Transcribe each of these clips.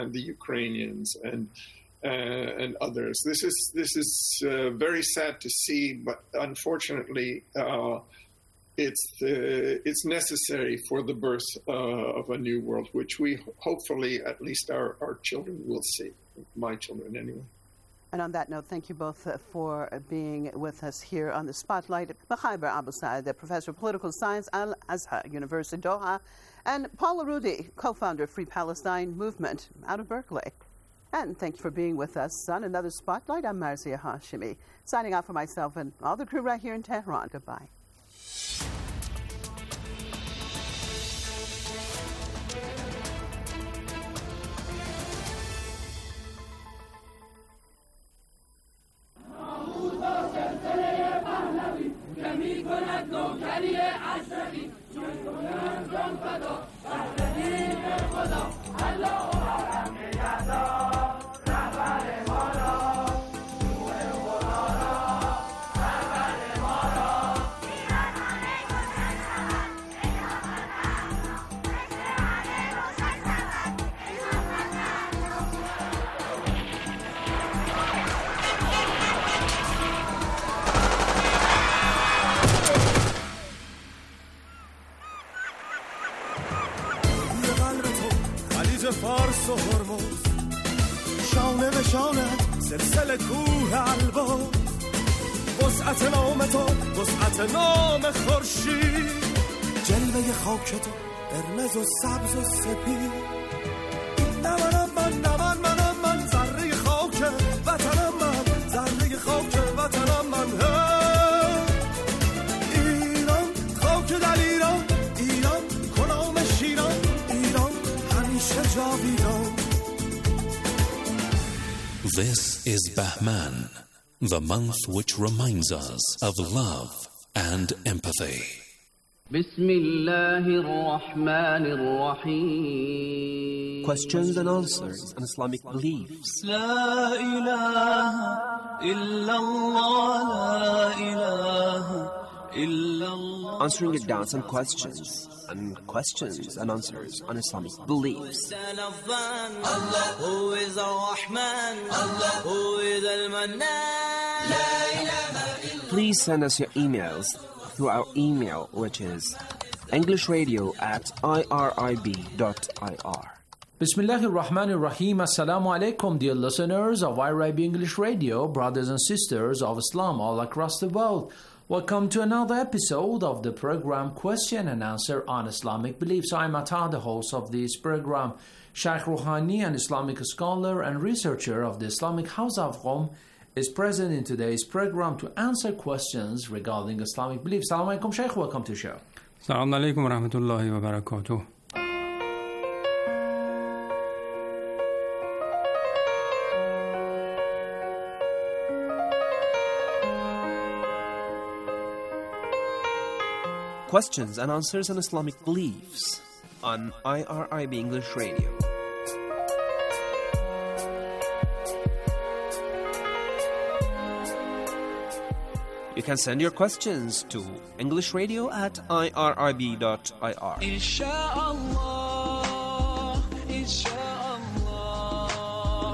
and the Ukrainians and others. This is very sad to see, but unfortunately, it's necessary for the birth of a new world, which we hopefully, at least our children will see. My children, anyway. And on that note, thank you both for being with us here on the Spotlight. Makhaiber Abu Said, the Professor of Political Science, Al-Azhar University, Doha, and Paul Arudi, co-founder of Free Palestine Movement out of Berkeley. And thank you for being with us on another Spotlight. I'm Marzia Hashimi, signing out for myself and all the crew right here in Tehran. Goodbye. فارس و هرمز شانه به شانه سلسله کوه البرز وسعت نام تو وسعت نام خورشید جلوه خاک تو قرمز و سبز و سپید نمانم من ذره خاک وطنم من ذره خاک وطنم من ایران خاک در ایران ایران کنام شیران ایران همیشه جاویدان. This is Bahman, the month which reminds us of love and empathy. Questions and answers on Islamic beliefs. La ilaha illallah, la ilaha illallah. Answering your doubts and questions and answers on Islamic beliefs. Allah, who is Ar-Rahman, Allah, who is Al-Mannan. Please send us your emails through our email, which is englishradio@irib.ir. Bismillahir Rahmanir Rahim. Assalamu alaikum, dear listeners of IRIB English Radio, brothers and sisters of Islam all across the world. Welcome to another episode of the program Question and Answer on Islamic Beliefs. I'm Ata, the host of this program. Sheikh Rouhani, an Islamic scholar and researcher of the Islamic House of Qom, is present in today's program to answer questions regarding Islamic beliefs. Assalamu alaikum, Sheikh. Welcome to the show. Assalamu alaikum wa rahmatullahi wa barakatuh. Questions and answers on Islamic beliefs on IRIB English Radio. You can send your questions to englishradio@irib.ir. Insha'Allah, Insha'Allah,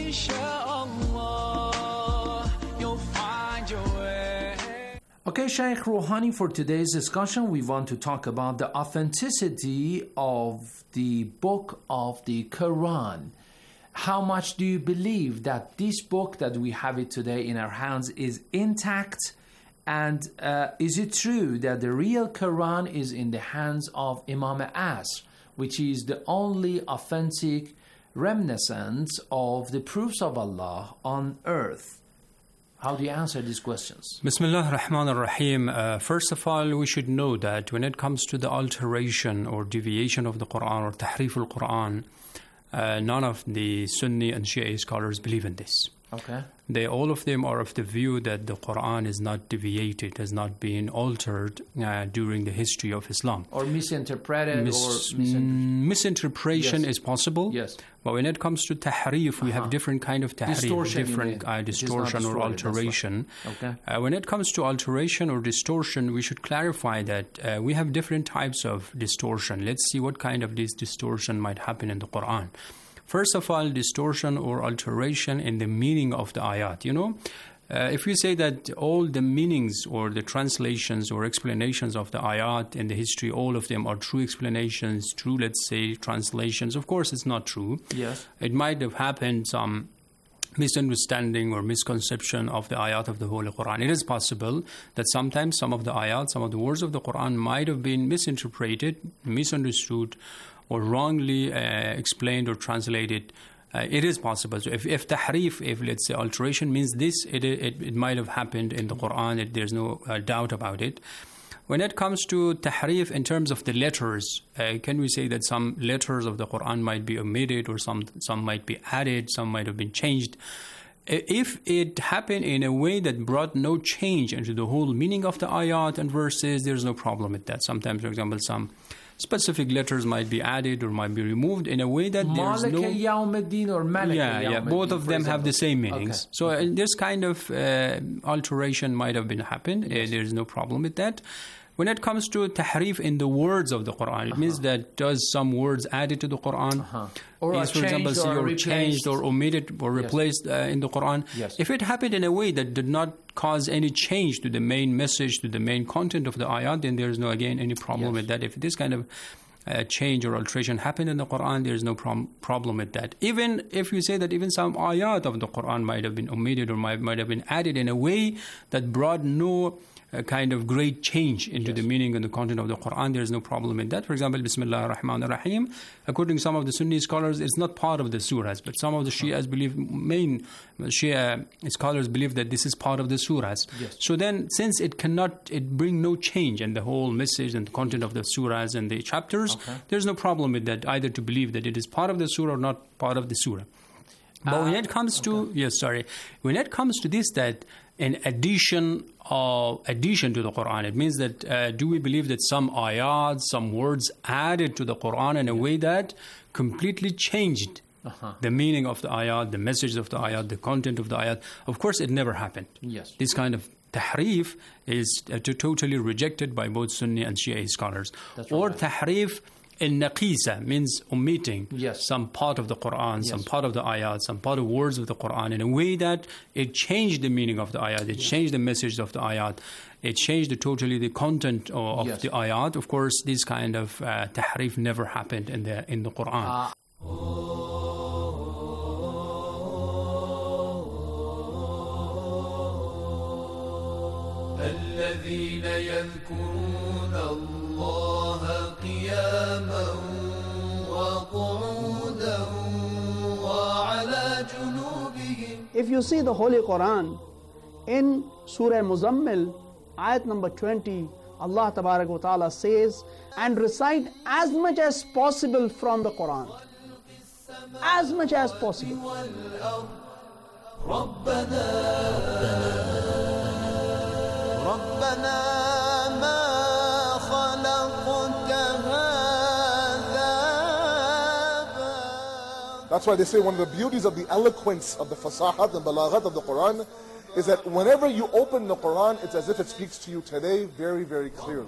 Insha'Allah, you'll find your way. Okay, Sheikh Rouhani, for today's discussion, we want to talk about the authenticity of the book of the Quran. How much do you believe that this book that we have it today in our hands is intact? And is it true that the real Quran is in the hands of Imam Asr, which is the only authentic reminiscence of the proofs of Allah on earth? How do you answer these questions? Bismillah ar-Rahman ar-Rahim. First of all, we should know that when it comes to the alteration or deviation of the Quran or tahrif al-Quran, none of the Sunni and Shia scholars believe in this. Okay. All of them are of the view that the Quran is not deviated, has not been altered during the history of Islam. Or misinterpreted Misinterpretation yes. is possible. Yes. But when it comes to tahrif, we have different kind of tahrif, different distortion or alteration. Okay. When it comes to alteration or distortion, we should clarify that we have different types of distortion. Let's see what kind of this distortion might happen in the Quran. First of all, distortion or alteration in the meaning of the ayat. If you say that all the meanings or the translations or explanations of the ayat in the history, all of them are true explanations, true, let's say, translations, of course it's not true. Yes. It might have happened some misunderstanding or misconception of the ayat of the Holy Quran. It is possible that sometimes some of the ayat, some of the words of the Quran might have been misinterpreted, misunderstood, or wrongly explained or translated. It is possible. So if tahrif, if let's say alteration means this, it might have happened in the Quran. There's no doubt about it. When it comes to tahrif in terms of the letters, can we say that some letters of the Quran might be omitted or some might be added, some might have been changed? If it happened in a way that brought no change into the whole meaning of the ayat and verses, there's no problem with that. Sometimes, for example, some specific letters might be added or might be removed in a way that there's no... Malik Yawmuddin or Malik Yawmuddin. Both of them have the same meanings. Okay. So this kind of alteration might have been happened. There's no problem with that. When it comes to tahrif in the words of the Quran, it means that does some words added to the Quran, or for example, changed or omitted or replaced in the Quran. Yes. If it happened in a way that did not cause any change to the main message, to the main content of the ayat, then there is no, again, any problem with that. If this kind of change or alteration happened in the Quran, there is no problem with that. Even if you say that even some ayat of the Quran might have been omitted or might have been added in a way that brought no kind of great change into the meaning and the content of the Quran, there is no problem in that. For example, Bismillah ar-Rahman ar-Rahim, according to some of the Sunni scholars, it's not part of the surahs, but some of the Shias believe, main Shia scholars believe that this is part of the surahs. Yes. So then, since it bring no change in the whole message and the content of the surahs and the chapters, there's no problem with that, either to believe that it is part of the surah or not part of the surah. But when it comes to, when it comes to this, that in addition to the Quran, it means that do we believe that some ayat, some words added to the Quran in a way that completely changed the meaning of the ayat, the message of the ayat, the content of the ayat? Of course, it never happened. Yes. This kind of tahrif is totally rejected by both Sunni and Shia scholars. Or tahrif al-naqisa means omitting some part of the Quran, some part of the ayat, some part of words of the Quran in a way that it changed the meaning of the ayat, it changed the message of the ayat, it changed totally the content of the ayat. Of course, this kind of tahrif never happened in the Quran. الذين يذكرون الله قياما وقعودا وعلى جنوبهم. If you see the Holy Quran in Surah Muzammil, ayat number 20, Allah Tabarak wa Ta'ala says, and recite as much as possible from the Quran. As much as possible. That's why they say one of the beauties of the eloquence of the fasahat and balaghat of the Quran is that whenever you open the Quran, it's as if it speaks to you today very, very clearly.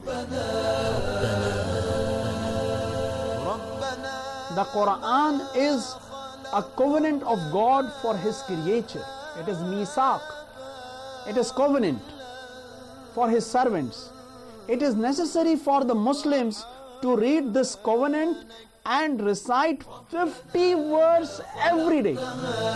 The Quran is a covenant of God for His creature. It is misaq. It is covenant for His servants. It is necessary for the Muslims to read this covenant and recite 50 words every day.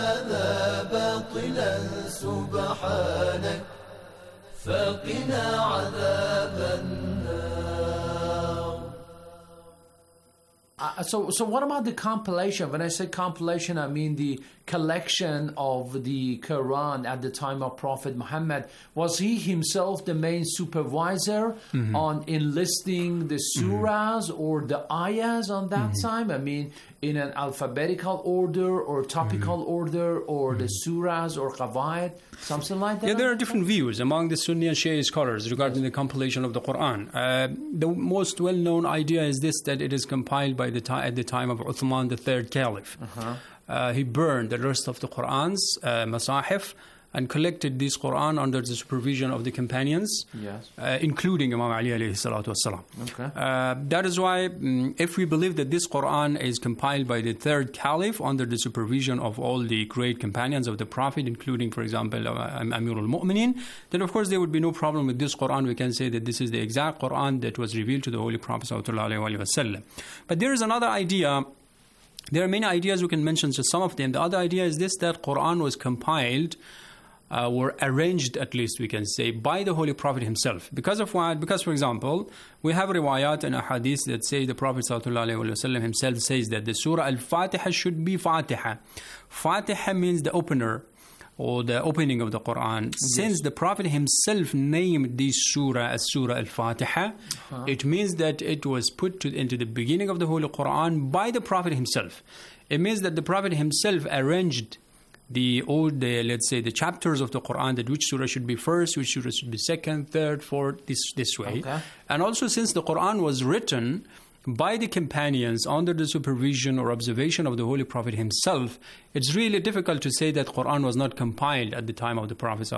So what about the compilation? When I say compilation, I mean the collection of the Quran at the time of Prophet Muhammad. Was he himself the main supervisor on enlisting the surahs or the ayahs on that time? I mean, in an alphabetical order or topical order or the surahs or qawaid, something like that? Yeah, there are different views among the Sunni and Shia scholars regarding the compilation of the Quran. The most well-known idea is this, that it is compiled by at the time of Uthman, the third caliph. He burned the rest of the Quran's masahif and collected this Quran under the supervision of the companions, Yes. Including Imam Ali alayhi salatu wassalam. Okay. That is why, if we believe that this Quran is compiled by the third caliph under the supervision of all the great companions of the Prophet, including, for example, Amirul Mu'mineen, then of course there would be no problem with this Quran. We can say that this is the exact Quran that was revealed to the Holy Prophet sallallahu alaihi wasallam. But there is another idea. There are many ideas we can mention, just some of them. The other idea is this, that Quran was compiled were arranged, at least we can say, by the Holy Prophet himself. Because of what? Because, for example, we have riwayat and ahadith that say the Prophet ﷺ himself says that the Surah Al-Fatiha should be Fatiha. Fatiha means the opener, or the opening of the Quran. Yes. Since the Prophet himself named this surah as Surah Al-Fatiha, it means that it was put into the beginning of the Holy Quran by the Prophet himself. It means that the Prophet himself arranged let's say the chapters of the Quran, that which surah should be first, which surah should be second, third, fourth, this way. Okay. And also, since the Quran was written by the companions under the supervision or observation of the Holy Prophet himself, it's really difficult to say that Quran was not compiled at the time of the Prophet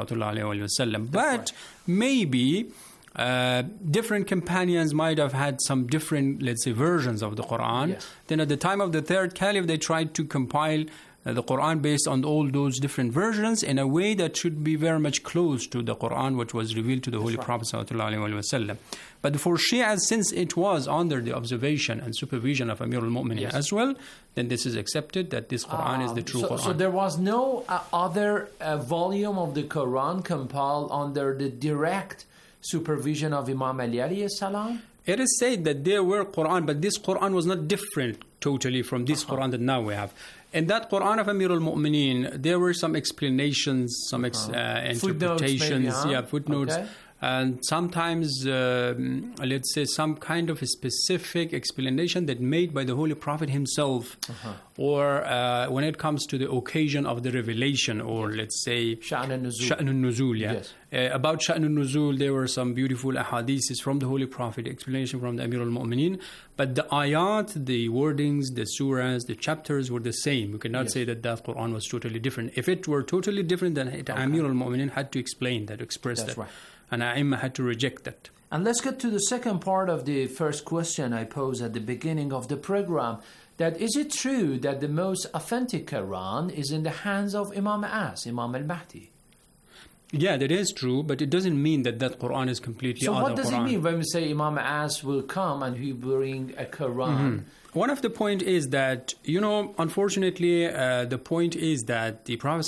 ﷺ. But maybe different companions might have had some different, let's say, versions of the Quran. Yes. Then at the time of the third caliph, they tried to compile the Quran based on all those different versions in a way that should be very much close to the Quran which was revealed to the Holy Prophet ﷺ. But for Shia, since it was under the observation and supervision of Amirul Mu'mineen as well, then this is accepted that this Quran is the true Quran. So there was no other volume of the Quran compiled under the direct supervision of Imam Ali alayhi salam? It is said that there were Quran, but this Quran was not different totally from this Quran that now we have. In that Quran of Amirul Mu'mineen, there were some explanations, some interpretations, footnotes. Okay. And sometimes, let's say, some kind of a specific explanation that made by the Holy Prophet himself, or when it comes to the occasion of the revelation, or let's say Sha'n al-Nuzul, Yes. About Sha'n al-Nuzul, there were some beautiful ahadiths from the Holy Prophet, explanation from the Amir al-Mu'mineen, but the ayat, the wordings, the surahs, the chapters were the same. We cannot say that Quran was totally different. If it were totally different, then Amir al-Mu'mineen had to explain that, express that. Right. And A'imma had to reject that. And let's get to the second part of the first question I posed at the beginning of the program. That is it true that the most authentic Quran is in the hands of Imam As, Imam al-Mahdi? Yeah, that is true, but it doesn't mean that Quran is completely other Quran. So what does it mean when we say Imam As will come and he will bring a Quran? One of the point is that, unfortunately, the point is that the Prophet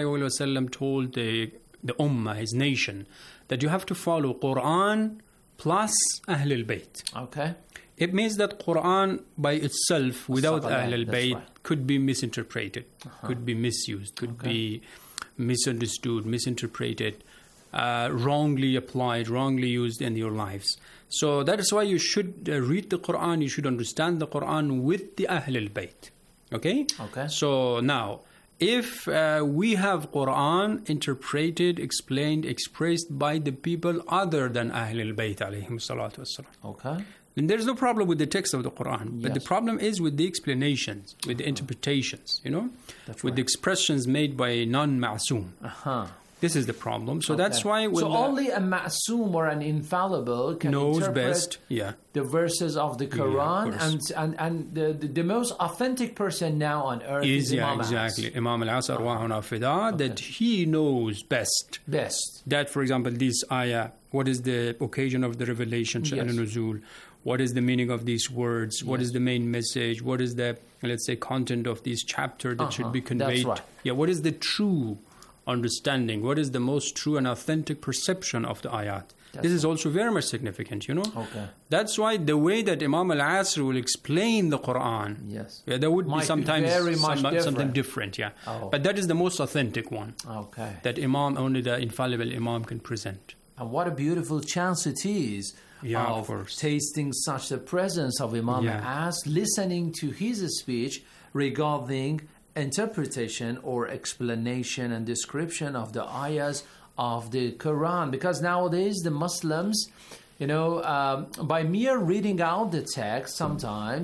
ﷺ told the Ummah, his nation, that you have to follow Quran plus Ahlul Bayt. Okay. It means that Quran by itself, without Ahlul Bayt, could be misinterpreted, could be misused, could be misunderstood, misinterpreted, wrongly applied, wrongly used in your lives. So that is why you should read the Quran, you should understand the Quran with the Ahlul Bayt. Okay? So now, if we have Quran interpreted, explained, expressed by the people other than Ahlul Bayt alayhim salatu wassalam, then there's no problem with the text of the Quran. But the problem is with the explanations, with the interpretations, with the expressions made by non-ma'soom. This is the problem. So that's why... only a ma'soom or an infallible can interpret best, the verses of the Quran. And the most authentic person now on earth is Imam As. Exactly. Imam Al-As arwahuna fida, that he knows best. That, for example, this ayah, what is the occasion of the revelation, Sha'n al-Nuzul? What is the meaning of these words? What is the main message? What is the, let's say, content of this chapter that should be conveyed? That's right. What is the true understanding? What is the most true and authentic perception of the ayat? This is also very much significant, That's why the way that Imam Al-Asr will explain the Quran, there would be sometimes something different, But that is the most authentic one. That only the infallible Imam can present. And what a beautiful chance it is of tasting such the presence of Imam As, listening to his speech regarding interpretation or explanation and description of the ayahs of the Quran. Because nowadays the Muslims, by mere reading out the text, sometimes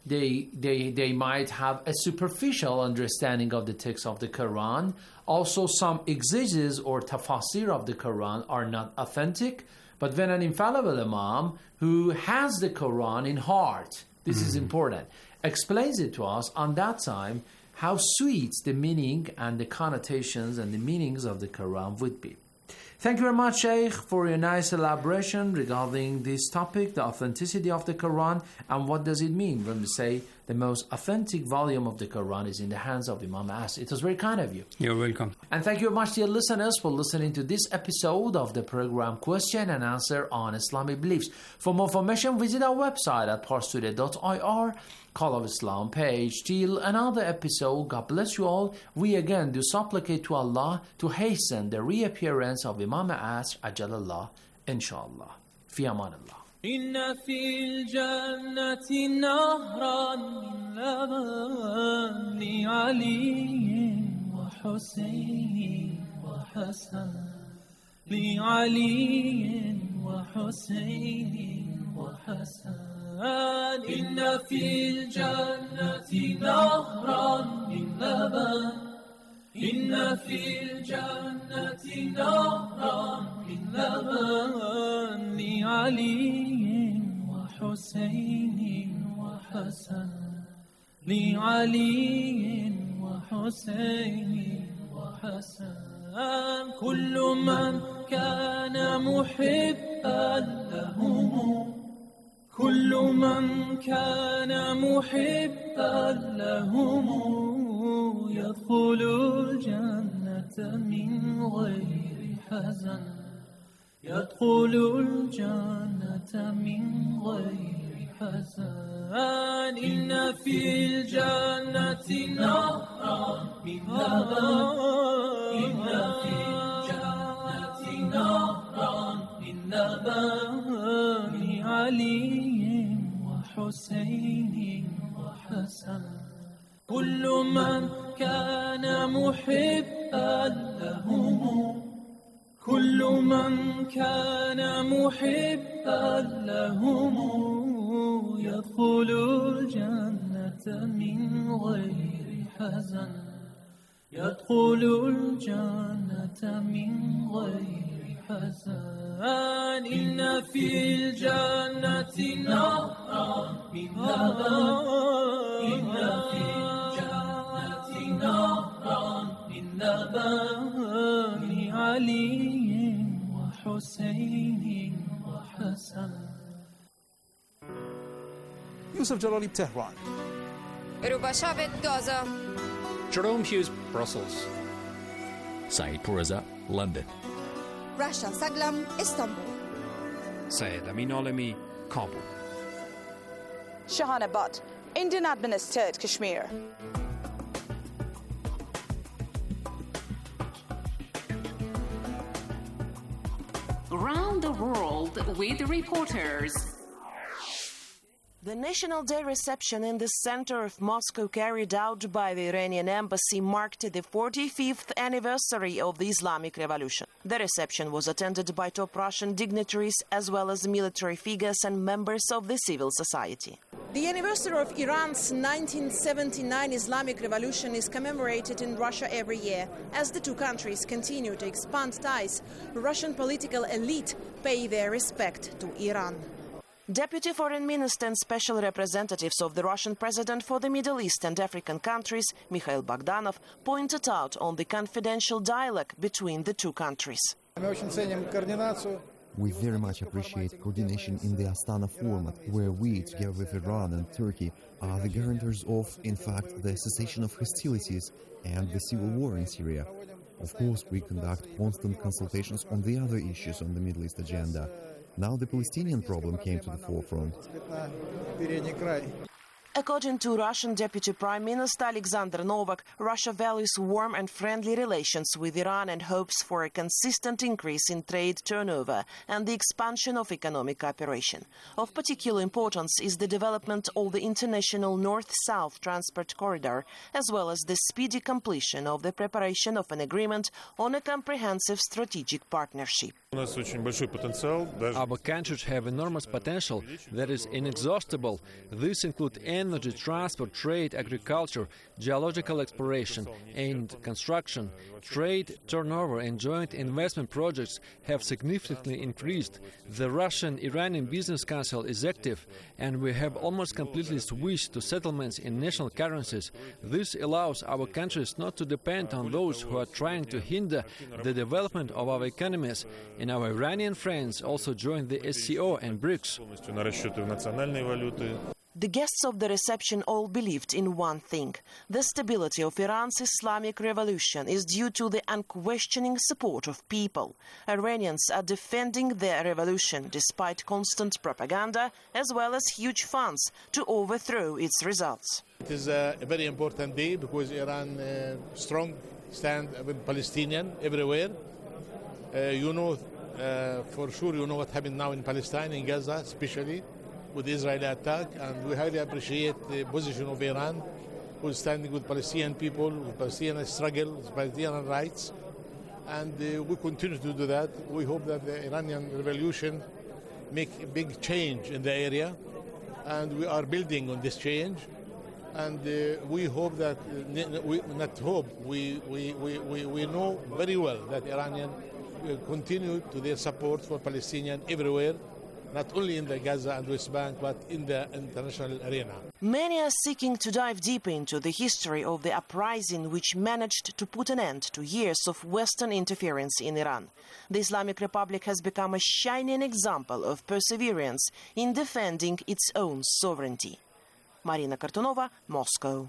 they might have a superficial understanding of the text of the Quran. Also, some exegesis or tafsir of the Quran are not authentic. But when an infallible Imam who has the Quran in heart, this is important, explains it to us, on that time, how sweet the meaning and the connotations and the meanings of the Quran would be. Thank you very much, Sheikh, for your nice elaboration regarding this topic, the authenticity of the Quran, and what does it mean when we say the most authentic volume of the Quran is in the hands of Imam As. It was very kind of you. You're welcome. And thank you very much, dear listeners, for listening to this episode of the program Question and Answer on Islamic Beliefs. For more information, visit our website at parstoday.ir, Call of Islam page. Till another episode, God bless you all. We again do supplicate to Allah to hasten the reappearance of Imam As, Ajalallah, inshallah. Fi amanillah. إن في الجنة نهرا من لبن لعلي وحسين وحسن لعلي وحسين وحسن إن في الجنة نهرا من لبن إن في الجنة نهرا من لبن لعلي وحسين وحسن لعلي وحسين وحسن كل من كان محبا لهم كل من كان محبا لهم يدخل الجنة من غير حزن يدخل الجنة من غير حزن إن في الجنة نهرا من لبن إن في الجنة نهرا من لبن لعلي وحسين وحسن كل من كان محبا لهم كل من كان محبا لهم يدخل الجنة من غير حزن يدخل الجنة من غير حزن إن في الجنة نهرا من لبن إن في الجنة نهرا من لبن لعلي وحسين وحسن Yusuf Jalali, Tehran. Rubashavit, Gaza. Jerome Hughes, Brussels. Saeed Pourreza, London. Rasha Saglam, Istanbul. Syed Amin Alami, Kabul. Shahana Butt, Indian administered Kashmir. Around the world with reporters. The National Day reception in the center of Moscow carried out by the Iranian embassy marked the 45th anniversary of the Islamic Revolution. The reception was attended by top Russian dignitaries as well as military figures and members of the civil society. The anniversary of Iran's 1979 Islamic Revolution is commemorated in Russia every year. As the two countries continue to expand ties, Russian political elite pay their respect to Iran. Deputy Foreign Minister and Special Representatives of the Russian President for the Middle East and African countries, Mikhail Bogdanov, pointed out on the confidential dialogue between the two countries. We very much appreciate coordination in the Astana format, where we, together with Iran and Turkey, are the guarantors of, in fact, the cessation of hostilities and the civil war in Syria. Of course, we conduct constant consultations on the other issues on the Middle East agenda. Now the Palestinian problem came to the forefront. According to Russian Deputy Prime Minister Alexander Novak, Russia values warm and friendly relations with Iran and hopes for a consistent increase in trade turnover and the expansion of economic cooperation. Of particular importance is the development of the international north-south transport corridor, as well as the speedy completion of the preparation of an agreement on a comprehensive strategic partnership. Our countries have enormous potential that is inexhaustible. This includes energy, energy, transport, trade, agriculture, geological exploration and construction, trade, turnover and joint investment projects have significantly increased. The Russian-Iranian Business Council is active, and we have almost completely switched to settlements in national currencies. This allows our countries not to depend on those who are trying to hinder the development of our economies, and our Iranian friends also joined the SCO and BRICS. The guests of the reception all believed in one thing. The stability of Iran's Islamic revolution is due to the unquestioning support of people. Iranians are defending their revolution despite constant propaganda as well as huge funds to overthrow its results. It is a very important day because Iran strong stand with Palestinian everywhere. For sure you know what happened now in Palestine, in Gaza especially, with the Israeli attack, and we highly appreciate the position of Iran, who is standing with Palestinian people, with Palestinian struggle, with Palestinian rights, and we continue to do that. We hope that the Iranian revolution make a big change in the area, and we are building on this change, and we hope that, we know very well that Iranian continue to their support for Palestinians everywhere, not only in the Gaza and West Bank, but in the international arena. Many are seeking to dive deeper into the history of the uprising which managed to put an end to years of Western interference in Iran. The Islamic Republic has become a shining example of perseverance in defending its own sovereignty. Marina Kartunova, Moscow.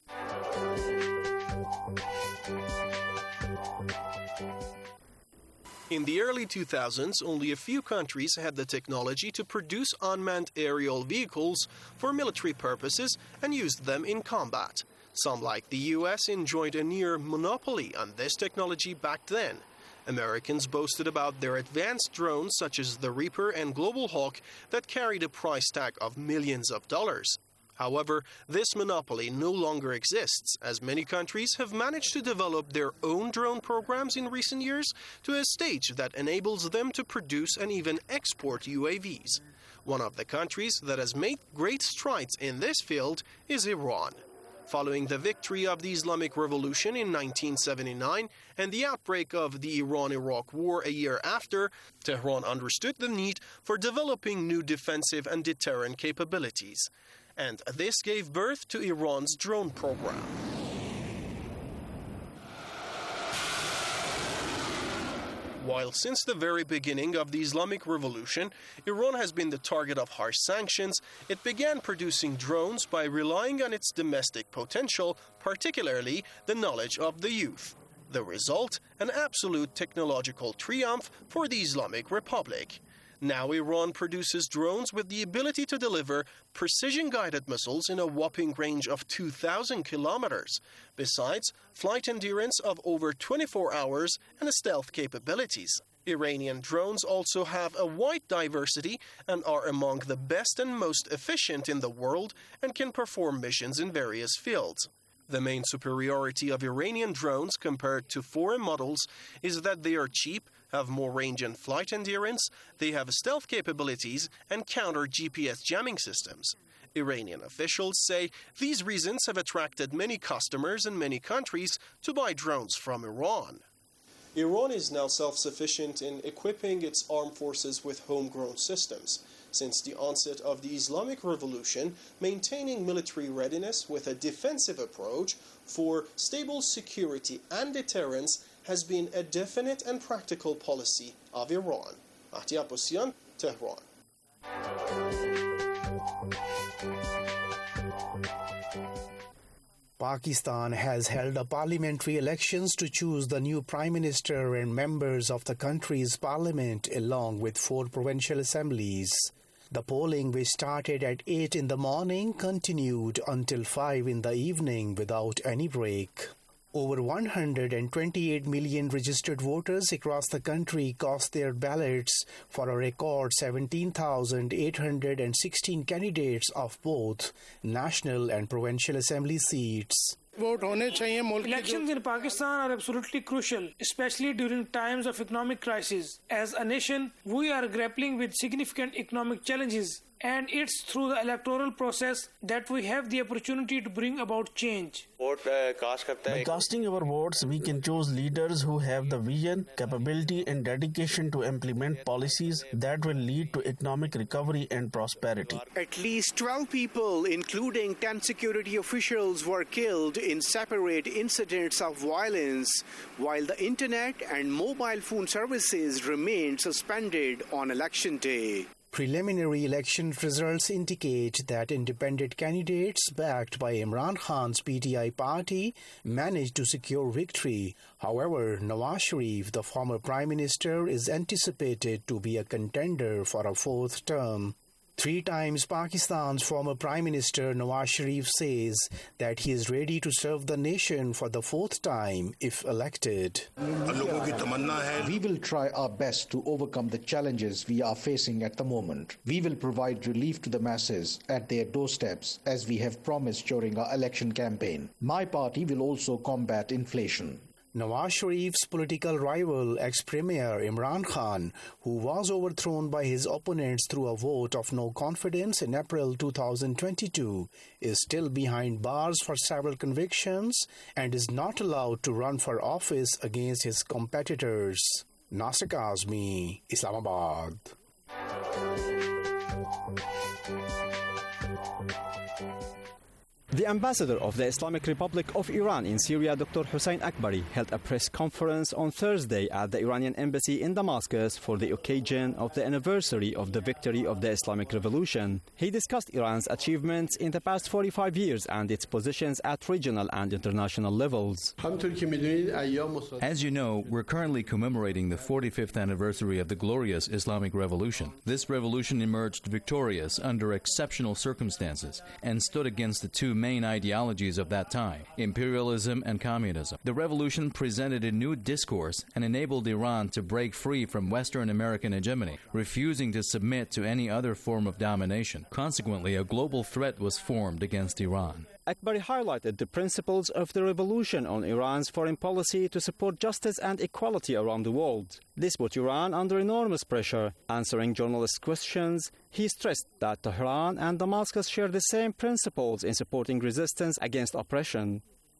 In the early 2000s, only a few countries had the technology to produce unmanned aerial vehicles for military purposes and used them in combat. Some, like the US, enjoyed a near monopoly on this technology back then. Americans boasted about their advanced drones such as the Reaper and Global Hawk that carried a price tag of millions of dollars. However, this monopoly no longer exists, as many countries have managed to develop their own drone programs in recent years to a stage that enables them to produce and even export UAVs. One of the countries that has made great strides in this field is Iran. Following the victory of the Islamic Revolution in 1979 and the outbreak of the Iran-Iraq War a year after, Tehran understood the need for developing new defensive and deterrent capabilities. And this gave birth to Iran's drone program. While since the very beginning of the Islamic Revolution, Iran has been the target of harsh sanctions, it began producing drones by relying on its domestic potential, particularly the knowledge of the youth. The result, an absolute technological triumph for the Islamic Republic. Now Iran produces drones with the ability to deliver precision-guided missiles in a whopping range of 2,000 kilometers, besides flight endurance of over 24 hours and stealth capabilities. Iranian drones also have a wide diversity and are among the best and most efficient in the world and can perform missions in various fields. The main superiority of Iranian drones compared to foreign models is that they are cheap, have more range and flight endurance, they have stealth capabilities, and counter GPS jamming systems. Iranian officials say these reasons have attracted many customers in many countries to buy drones from Iran. Iran is now self-sufficient in equipping its armed forces with homegrown systems. Since the onset of the Islamic Revolution, maintaining military readiness with a defensive approach for stable security and deterrence has been a definite and practical policy of Iran. Mahdi Abbasian, Tehran. Pakistan has held a parliamentary elections to choose the new Prime Minister and members of the country's parliament, along with 4 provincial assemblies. The polling, which started at 8 in the morning, continued until 5 in the evening without any break. Over 128 million registered voters across the country cast their ballots for a record 17,816 candidates of both national and provincial assembly seats. Elections in Pakistan are absolutely crucial, especially during times of economic crisis. As a nation, we are grappling with significant economic challenges And it's through the electoral process that we have the opportunity to bring about change. By casting our votes, we can choose leaders who have the vision, capability, and dedication to implement policies that will lead to economic recovery and prosperity. At least 12 people, including 10 security officials, were killed in separate incidents of violence, while the internet and mobile phone services remained suspended on election day. Preliminary election results indicate that independent candidates backed by Imran Khan's PTI party managed to secure victory. However, Nawaz Sharif, the former Prime Minister, is anticipated to be a contender for a fourth term. 3 times Pakistan's former Prime Minister Nawaz Sharif says that he is ready to serve the nation for the 4th time if elected. We will try our best to overcome the challenges we are facing at the moment. We will provide relief to the masses at their doorsteps as we have promised during our election campaign. My party will also combat inflation. Nawaz Sharif's political rival, ex-premier Imran Khan, who was overthrown by his opponents through a vote of no confidence in April 2022, is still behind bars for several convictions and is not allowed to run for office against his competitors. Nasir Kazmi, Islamabad. The ambassador of the Islamic Republic of Iran in Syria, Dr. Hossein Akbari, held a press conference on Thursday at the Iranian embassy in Damascus for the occasion of the anniversary of the victory of the Islamic Revolution. He discussed Iran's achievements in the past 45 years and its positions at regional and international levels. As you know, we're currently commemorating the 45th anniversary of the glorious Islamic Revolution. This revolution emerged victorious under exceptional circumstances and stood against the two main ideologies of that time, imperialism and communism. The revolution presented a new discourse and enabled Iran to break free from Western American hegemony, refusing to submit to any other form of domination. Consequently, a global threat was formed against Iran. Akbari highlighted the principles of the revolution on Iran's foreign policy to support justice and equality around the world. This put Iran under enormous pressure. Answering journalists' questions, he stressed that Tehran and Damascus share the same principles in supporting resistance against oppression.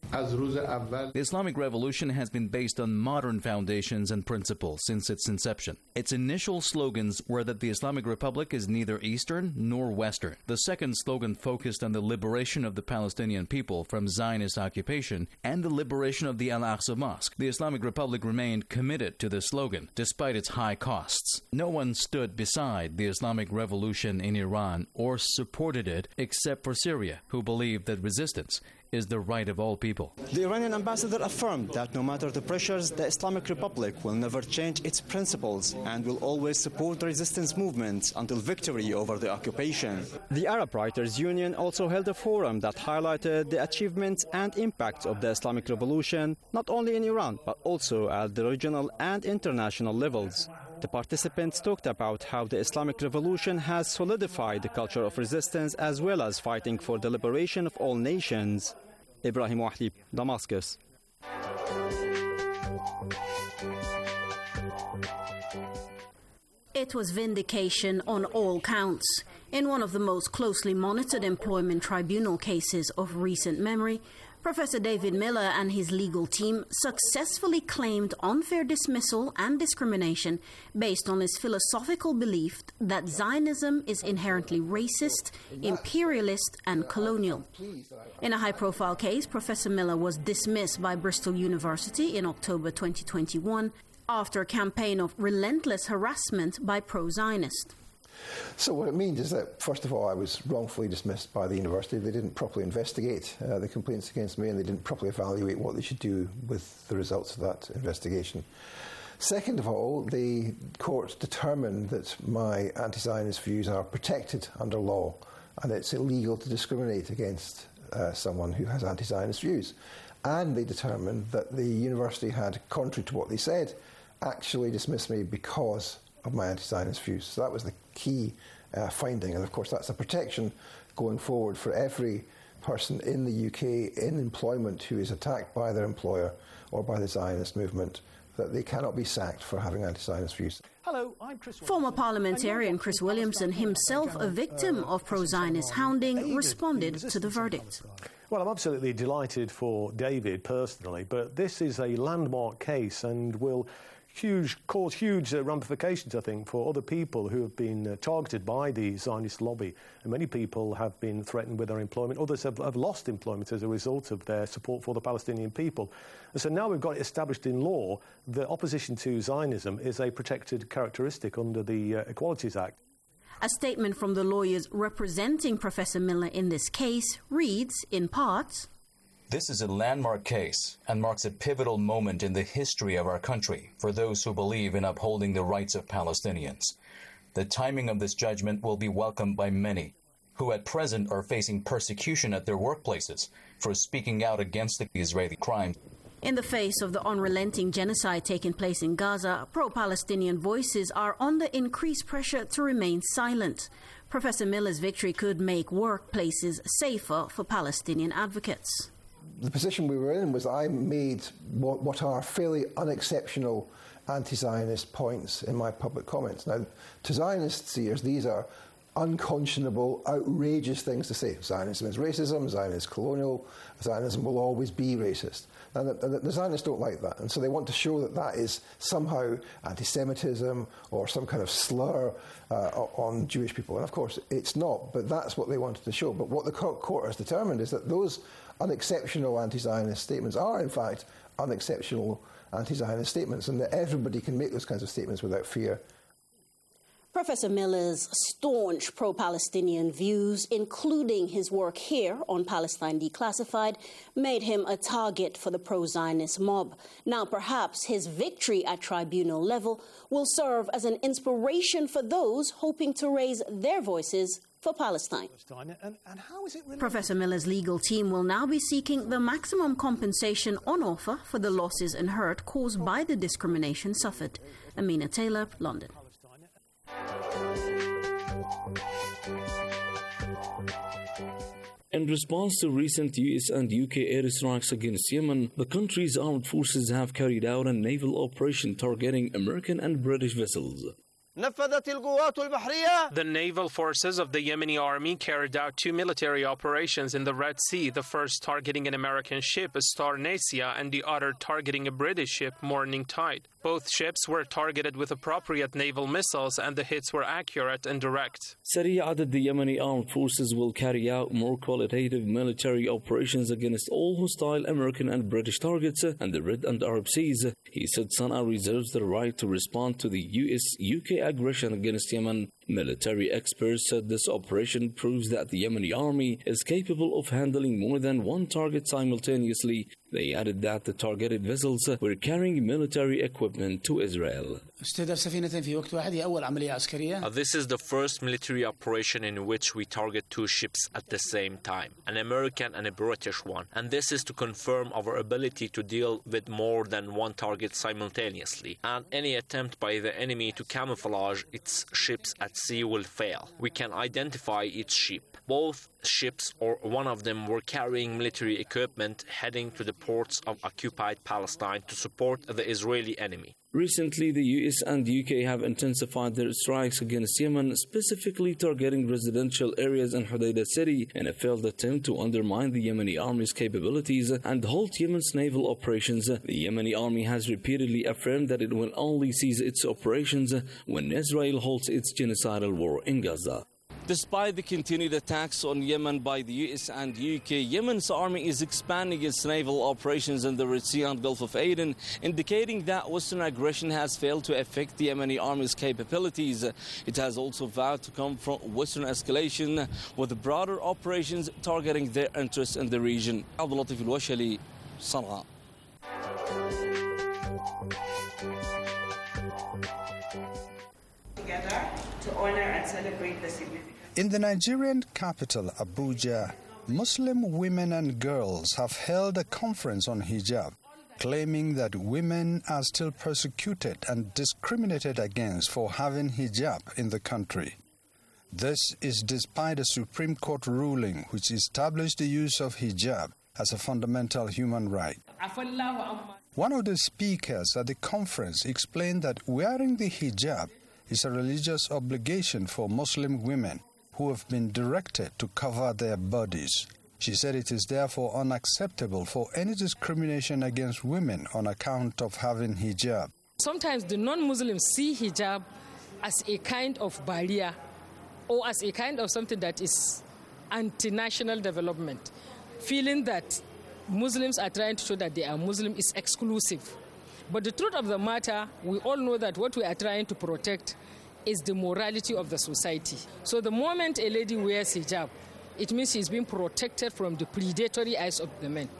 The Islamic Revolution has been based on modern foundations and principles since its inception. Its initial slogans were that the Islamic Republic is neither Eastern nor Western. The second slogan focused on the liberation of the Palestinian people from Zionist occupation and the liberation of the Al-Aqsa Mosque. The Islamic Republic remained committed to this slogan, despite its high costs. No one stood beside the Islamic Revolution in Iran or supported it except for Syria, who believed that resistance is the right of all people. The Iranian ambassador affirmed that no matter the pressures, the Islamic Republic will never change its principles and will always support the resistance movements until victory over the occupation. The Arab Writers Union also held a forum that highlighted the achievements and impacts of the Islamic Revolution, not only in Iran, but also at the regional and international levels. The participants talked about how the Islamic Revolution has solidified the culture of resistance as well as fighting for the liberation of all nations. Ibrahim Wahib, Damascus. It was vindication on all counts. In one of the most closely monitored employment tribunal cases of recent memory, Professor David Miller and his legal team successfully claimed unfair dismissal and discrimination based on his philosophical belief that Zionism is inherently racist, imperialist, and colonial. In a high-profile case, Professor Miller was dismissed by Bristol University in October 2021 after a campaign of relentless harassment by pro-Zionist. So what it means is that, first of all, I was wrongfully dismissed by the university. They didn't properly investigate the complaints against me, and they didn't properly evaluate what they should do with the results of that investigation. Second of all, the courts determined that my anti-Zionist views are protected under law, and it's illegal to discriminate against someone who has anti-Zionist views. And they determined that the university had, contrary to what they said, actually dismissed me because of my anti-Zionist views. So that was the key finding, and of course that's a protection going forward for every person in the UK in employment who is attacked by their employer or by the Zionist movement, that they cannot be sacked for having anti-Zionist views. Hello, I'm Chris. Former parliamentarian Chris Williamson, himself a victim of pro-Zionist hounding, responded to the verdict. Well, I'm absolutely delighted for David personally, but this is a landmark case and will cause huge ramifications, I think, for other people who have been targeted by the Zionist lobby. And many people have been threatened with their employment. Others have lost employment as a result of their support for the Palestinian people. And so now we've got it established in law that opposition to Zionism is a protected characteristic under the Equalities Act. A statement from the lawyers representing Professor Miller in this case reads, in part, "This is a landmark case and marks a pivotal moment in the history of our country for those who believe in upholding the rights of Palestinians. The timing of this judgment will be welcomed by many who at present are facing persecution at their workplaces for speaking out against the Israeli crimes." In the face of the unrelenting genocide taking place in Gaza, pro-Palestinian voices are under increased pressure to remain silent. Professor Miller's victory could make workplaces safer for Palestinian advocates. The position we were in was I made what are fairly unexceptional anti-Zionist points in my public comments. Now, to Zionist seers, these are unconscionable, outrageous things to say. Zionism is racism, Zionism is colonial, Zionism will always be racist. And the Zionists don't like that, and so they want to show that that is somehow anti-Semitism or some kind of slur on Jewish people. And of course, it's not, but that's what they wanted to show. But what the court has determined is that those unexceptional anti-Zionist statements are, in fact, unexceptional anti-Zionist statements, and that everybody can make those kinds of statements without fear. Professor Miller's staunch pro-Palestinian views, including his work here on Palestine Declassified, made him a target for the pro-Zionist mob. Now, perhaps his victory at tribunal level will serve as an inspiration for those hoping to raise their voices for Palestine. And how is it really... Professor Miller's legal team will now be seeking the maximum compensation on offer for the losses and hurt caused by the discrimination suffered. Amina Taylor, London. In response to recent US and UK airstrikes against Yemen, the country's armed forces have carried out a naval operation targeting American and British vessels. The naval forces of the Yemeni army carried out 2 military operations in the Red Sea, the first targeting an American ship, Star Nasia, and the other targeting a British ship, Morning Tide. Both ships were targeted with appropriate naval missiles, and the hits were accurate and direct. Sari added the Yemeni armed forces will carry out more qualitative military operations against all hostile American and British targets in the Red and Arab Seas. He said Sana'a reserves the right to respond to the US-UK aggression against Yemen. Military experts said this operation proves that the Yemeni army is capable of handling more than one target simultaneously. They added that the targeted vessels were carrying military equipment to Israel. This is the first military operation in which we target 2 ships at the same time, an American and a British one. And this is to confirm our ability to deal with more than one target simultaneously. And any attempt by the enemy to camouflage its ships at sea will fail. We can identify each ship. Both ships or one of them were carrying military equipment heading to the ports of occupied Palestine to support the Israeli enemy. Recently, the US and UK have intensified their strikes against Yemen, specifically targeting residential areas in Hodeidah city in a failed attempt to undermine the Yemeni army's capabilities and halt Yemen's naval operations. The Yemeni army has repeatedly affirmed that it will only cease its operations when Israel halts its genocidal war in Gaza. Despite the continued attacks on Yemen by the US and UK, Yemen's army is expanding its naval operations in the Red Sea and Gulf of Aden, indicating that Western aggression has failed to affect the Yemeni army's capabilities. It has also vowed to confront Western escalation with broader operations targeting their interests in the region. Abdul Latif Al-Washali, Sana'a. Together to honor and celebrate the significance. In the Nigerian capital, Abuja, Muslim women and girls have held a conference on hijab, claiming that women are still persecuted and discriminated against for having hijab in the country. This is despite a Supreme Court ruling which established the use of hijab as a fundamental human right. One of the speakers at the conference explained that wearing the hijab is a religious obligation for Muslim women who have been directed to cover their bodies. She said it is therefore unacceptable for any discrimination against women on account of having hijab. Sometimes the non-Muslims see hijab as a kind of barrier or as a kind of something that is anti-national development, feeling that Muslims are trying to show that they are Muslim is exclusive. But the truth of the matter, we all know that what we are trying to protect is the morality of the society. So the moment a lady wears hijab, it means she's being protected from the predatory eyes of the men.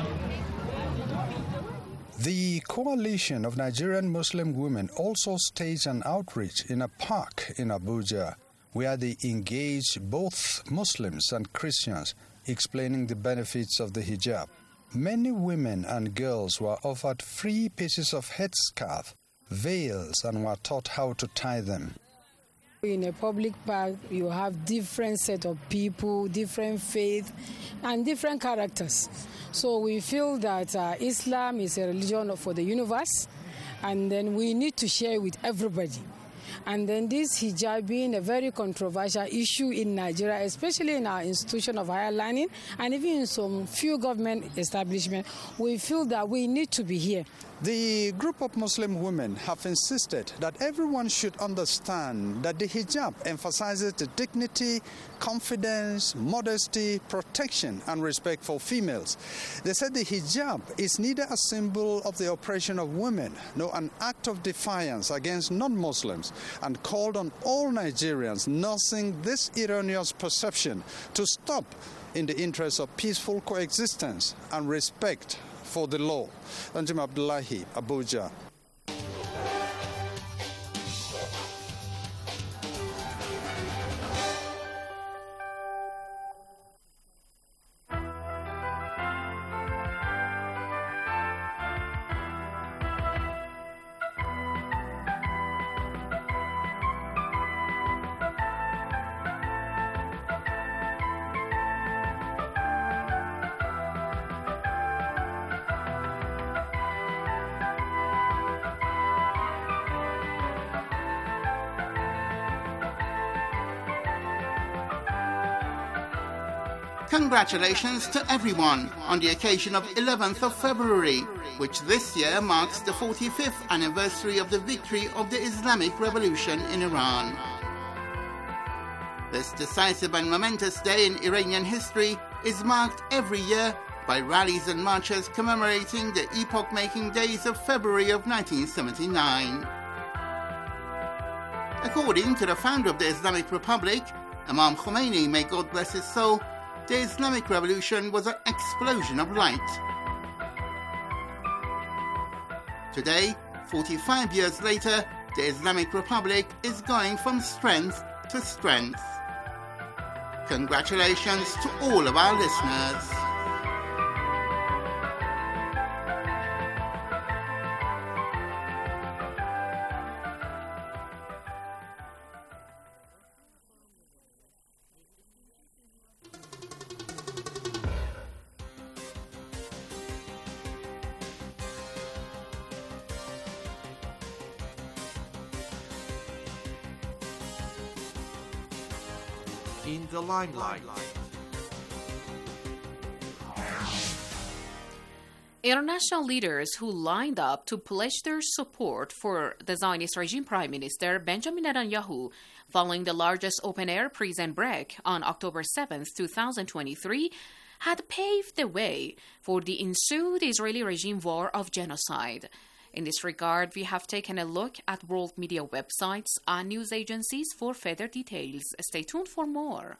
The Coalition of Nigerian Muslim Women also staged an outreach in a park in Abuja, where they engaged both Muslims and Christians, explaining the benefits of the hijab. Many women and girls were offered free pieces of headscarf, veils, and were taught how to tie them. In a public park, you have different set of people, different faith, and different characters. So we feel that Islam is a religion for the universe, and then we need to share with everybody. And then this hijab being a very controversial issue in Nigeria, especially in our institution of higher learning, and even in some few government establishments, we feel that we need to be here. The group of Muslim women have insisted that everyone should understand that the hijab emphasizes the dignity, confidence, modesty, protection, and respect for females. They said the hijab is neither a symbol of the oppression of women nor an act of defiance against non-Muslims, and called on all Nigerians nursing this erroneous perception to stop in the interest of peaceful coexistence and respect for the law. Anjum Abdullahi, Abuja. Congratulations to everyone on the occasion of 11th of February, which this year marks the 45th anniversary of the victory of the Islamic Revolution in Iran. This decisive and momentous day in Iranian history is marked every year by rallies and marches commemorating the epoch-making days of February of 1979. According to the founder of the Islamic Republic, Imam Khomeini, may God bless his soul, the Islamic Revolution was an explosion of light. Today, 45 years later, the Islamic Republic is going from strength to strength. Congratulations to all of our listeners. In the limelight. International leaders who lined up to pledge their support for the Zionist regime Prime Minister Benjamin Netanyahu following the largest open-air prison break on October 7, 2023, had paved the way for the ensued Israeli regime war of genocide. In this regard, we have taken a look at world media websites and news agencies for further details. Stay tuned for more.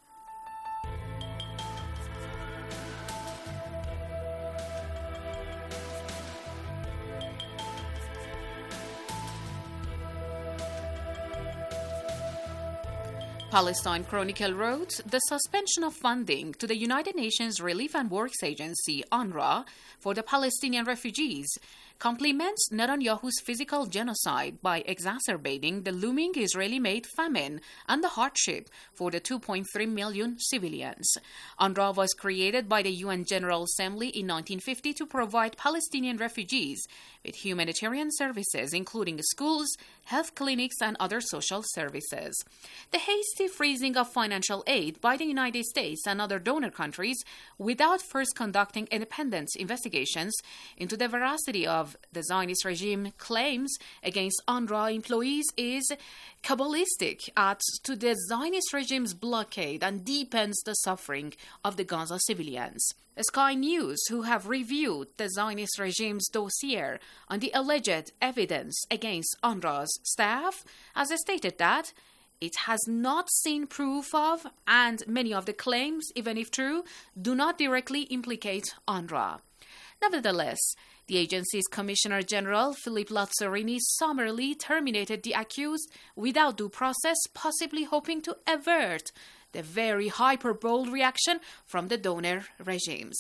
Palestine Chronicle wrote, the suspension of funding to the United Nations Relief and Works Agency, UNRWA, for the Palestinian refugees compliments Netanyahu's physical genocide by exacerbating the looming Israeli-made famine and the hardship for the 2.3 million civilians. UNRWA was created by the UN General Assembly in 1950 to provide Palestinian refugees with humanitarian services, including schools, health clinics, and other social services. The hasty freezing of financial aid by the United States and other donor countries without first conducting independent investigations into the veracity of the Zionist regime claims against UNRWA employees is Kabbalistic to the Zionist regime's blockade and deepens the suffering of the Gaza civilians. Sky News, who have reviewed the Zionist regime's dossier on the alleged evidence against UNRWA's staff, has stated that it has not seen proof of, and many of the claims, even if true, do not directly implicate UNRWA. Nevertheless, the agency's Commissioner General, Philippe Lazzarini, summarily terminated the accused without due process, possibly hoping to avert the very hyperbole reaction from the donor regimes.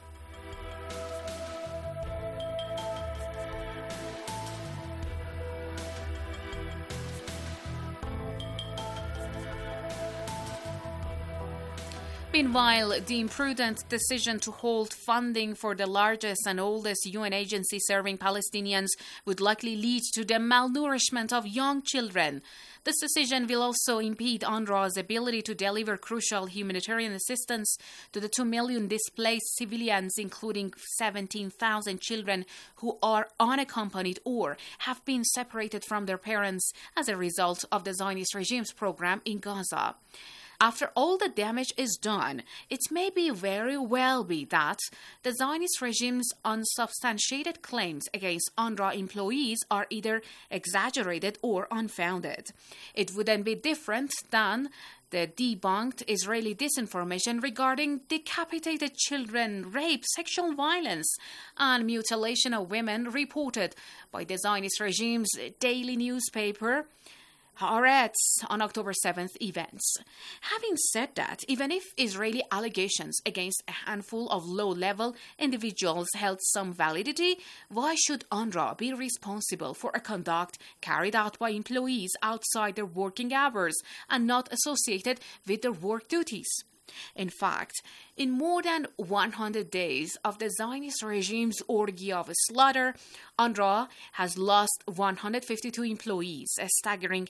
Meanwhile, the imprudent decision to hold funding for the largest and oldest UN agency serving Palestinians would likely lead to the malnourishment of young children. This decision will also impede UNRWA's ability to deliver crucial humanitarian assistance to the 2 million displaced civilians, including 17,000 children who are unaccompanied or have been separated from their parents as a result of the Zionist regime's program in Gaza. After all the damage is done, it may very well be that the Zionist regime's unsubstantiated claims against UNRWA employees are either exaggerated or unfounded. It wouldn't be different than the debunked Israeli disinformation regarding decapitated children, rape, sexual violence, and mutilation of women reported by the Zionist regime's daily newspaper, Haaretz, on October 7th events. Having said that, even if Israeli allegations against a handful of low-level individuals held some validity, why should UNRWA be responsible for a conduct carried out by employees outside their working hours and not associated with their work duties? In fact, in more than 100 days of the Zionist regime's orgy of slaughter, UNRWA has lost 152 employees, a staggering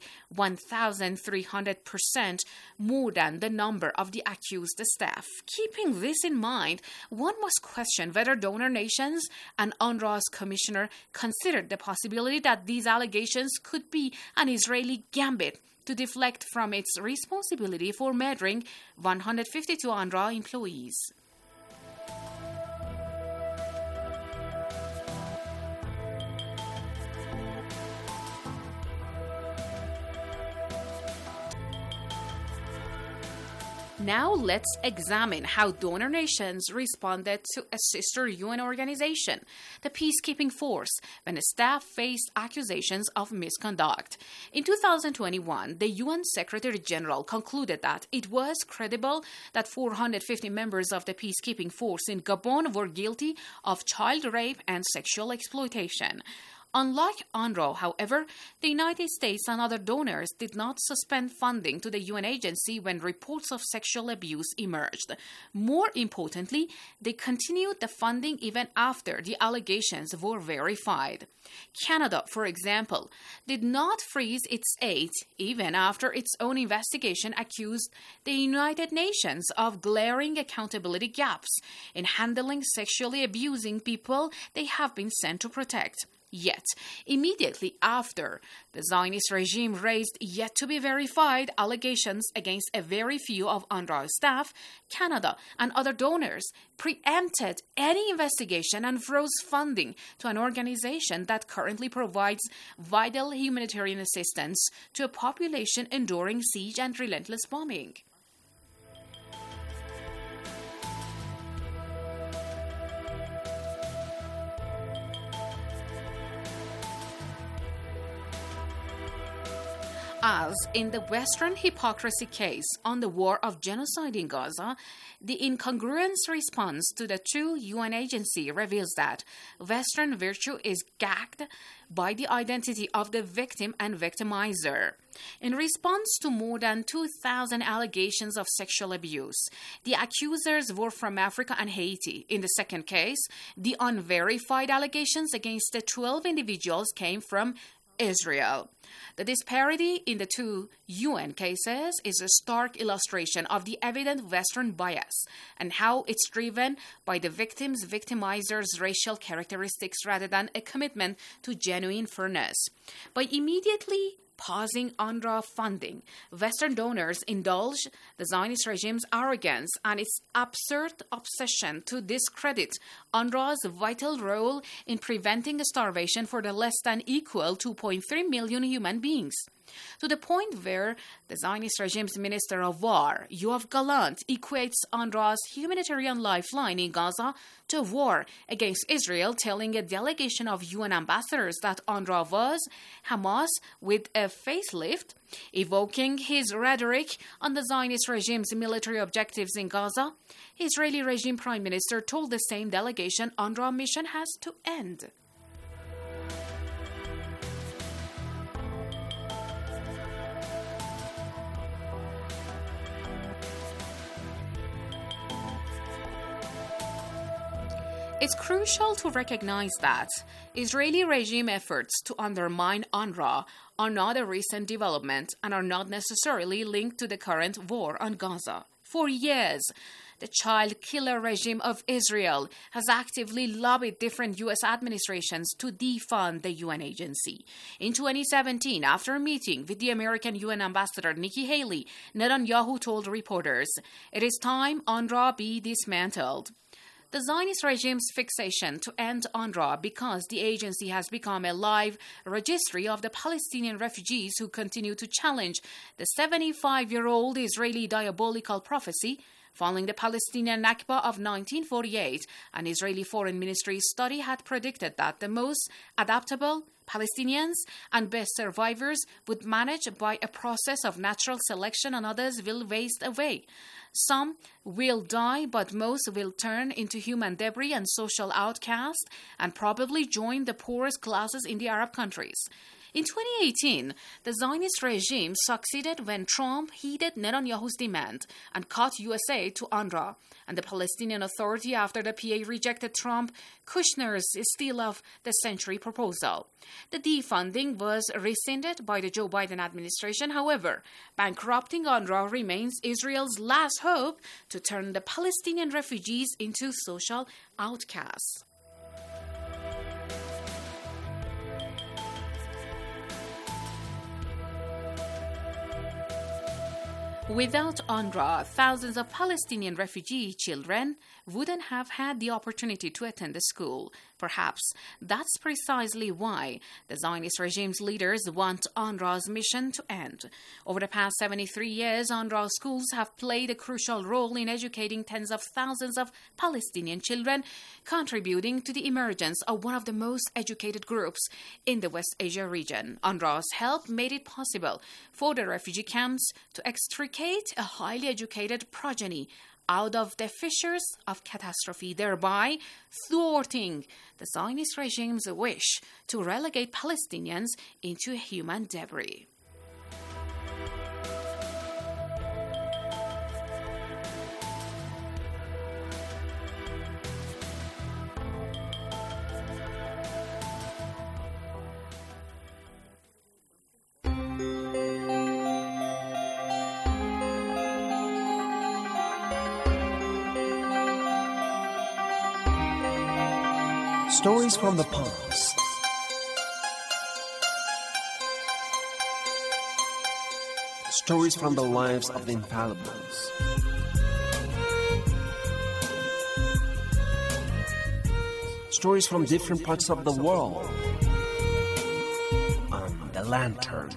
1,300% more than the number of the accused staff. Keeping this in mind, one must question whether donor nations and UNRWA's commissioner considered the possibility that these allegations could be an Israeli gambit to deflect from its responsibility for murdering 152 UNRWA employees. Now let's examine how donor nations responded to a sister UN organization, the Peacekeeping Force, when the staff faced accusations of misconduct. In 2021, the UN Secretary General concluded that it was credible that 450 members of the Peacekeeping Force in Gabon were guilty of child rape and sexual exploitation. Unlike UNRWA, however, the United States and other donors did not suspend funding to the UN agency when reports of sexual abuse emerged. More importantly, they continued the funding even after the allegations were verified. Canada, for example, did not freeze its aid even after its own investigation accused the United Nations of glaring accountability gaps in handling sexually abusing people they have been sent to protect. Yet, immediately after, the Zionist regime raised yet-to-be-verified allegations against a very few of UNRWA staff, Canada and other donors preempted any investigation and froze funding to an organization that currently provides vital humanitarian assistance to a population enduring siege and relentless bombing. As in the Western hypocrisy case on the war of genocide in Gaza, the incongruence response to the true UN agency reveals that Western virtue is gagged by the identity of the victim and victimizer. In response to more than 2,000 allegations of sexual abuse, the accusers were from Africa and Haiti. In the second case, the unverified allegations against the 12 individuals came from Israel. The disparity in the two UN cases is a stark illustration of the evident Western bias and how it's driven by the victim's victimizer's racial characteristics rather than a commitment to genuine fairness. By immediately pausing UNRWA funding, Western donors indulge the Zionist regime's arrogance and its absurd obsession to discredit UNRWA's vital role in preventing starvation for the less than equal 2.3 million human beings. To the point where the Zionist regime's Minister of War, Yoav Gallant, equates UNRWA's humanitarian lifeline in Gaza to war against Israel, telling a delegation of UN ambassadors that UNRWA was Hamas with a facelift, evoking his rhetoric on the Zionist regime's military objectives in Gaza. Israeli regime Prime Minister told the same delegation UNRWA mission has to end. It's crucial to recognize that Israeli regime efforts to undermine UNRWA are not a recent development and are not necessarily linked to the current war on Gaza. For years, the child killer regime of Israel has actively lobbied different U.S. administrations to defund the UN agency. In 2017, after a meeting with the American UN ambassador Nikki Haley, Netanyahu told reporters, "It is time UNRWA be dismantled." The Zionist regime's fixation to end UNRWA because the agency has become a live registry of the Palestinian refugees who continue to challenge the 75-year-old Israeli diabolical prophecy following the Palestinian Nakba of 1948. An Israeli Foreign Ministry study had predicted that the most adaptable Palestinians and best survivors would manage by a process of natural selection and others will waste away. Some will die, but most will turn into human debris and social outcasts and probably join the poorest classes in the Arab countries. In 2018, the Zionist regime succeeded when Trump heeded Netanyahu's demand and cut US aid to UNRWA, and the Palestinian Authority after the PA rejected Trump-Kushner's steal of the century proposal. The defunding was rescinded by the Joe Biden administration. However, bankrupting UNRWA remains Israel's last hope to turn the Palestinian refugees into social outcasts. Without UNRWA, thousands of Palestinian refugee children wouldn't have had the opportunity to attend a school. Perhaps that's precisely why the Zionist regime's leaders want UNRWA's mission to end. Over the past 73 years, UNRWA schools have played a crucial role in educating tens of thousands of Palestinian children, contributing to the emergence of one of the most educated groups in the West Asia region. UNRWA's help made it possible for the refugee camps to extricate a highly educated progeny out of the fissures of catastrophe, thereby thwarting the Zionist regime's wish to relegate Palestinians into human debris. Stories from the past. Stories from the lives of the infallibles. Stories from different parts of the world. On The Lantern.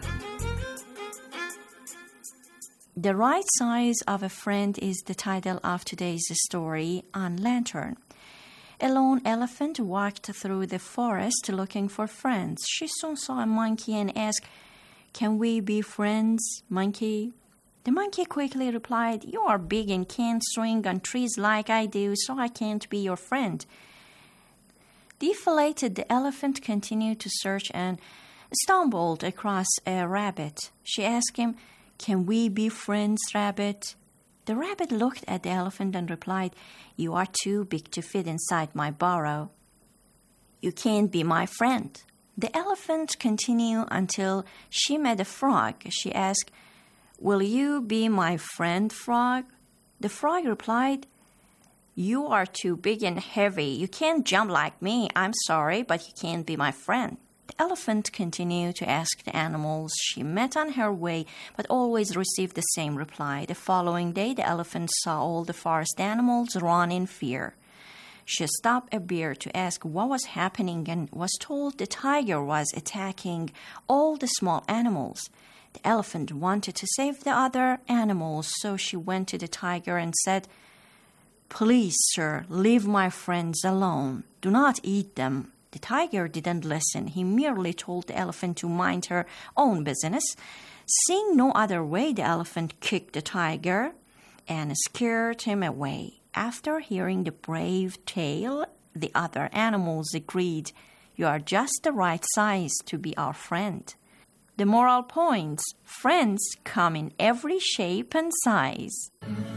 The Right Size of a Friend is the title of today's story on Lantern. A lone elephant walked through the forest looking for friends. She soon saw a monkey and asked, "Can we be friends, monkey?" The monkey quickly replied, "You are big and can't swing on trees like I do, so I can't be your friend." Deflated, the elephant continued to search and stumbled across a rabbit. She asked him, "Can we be friends, rabbit?" The rabbit looked at the elephant and replied, "You are too big to fit inside my burrow. You can't be my friend." The elephant continued until she met a frog. She asked, "Will you be my friend, frog?" The frog replied, "You are too big and heavy. You can't jump like me. I'm sorry, but you can't be my friend." The elephant continued to ask the animals she met on her way, but always received the same reply. The following day, the elephant saw all the forest animals run in fear. She stopped a bear to ask what was happening and was told the tiger was attacking all the small animals. The elephant wanted to save the other animals, so she went to the tiger and said, "Please, sir, leave my friends alone. Do not eat them." The tiger didn't listen. He merely told the elephant to mind her own business. Seeing no other way, the elephant kicked the tiger and scared him away. After hearing the brave tale, the other animals agreed, "You are just the right size to be our friend." The moral points: friends come in every shape and size.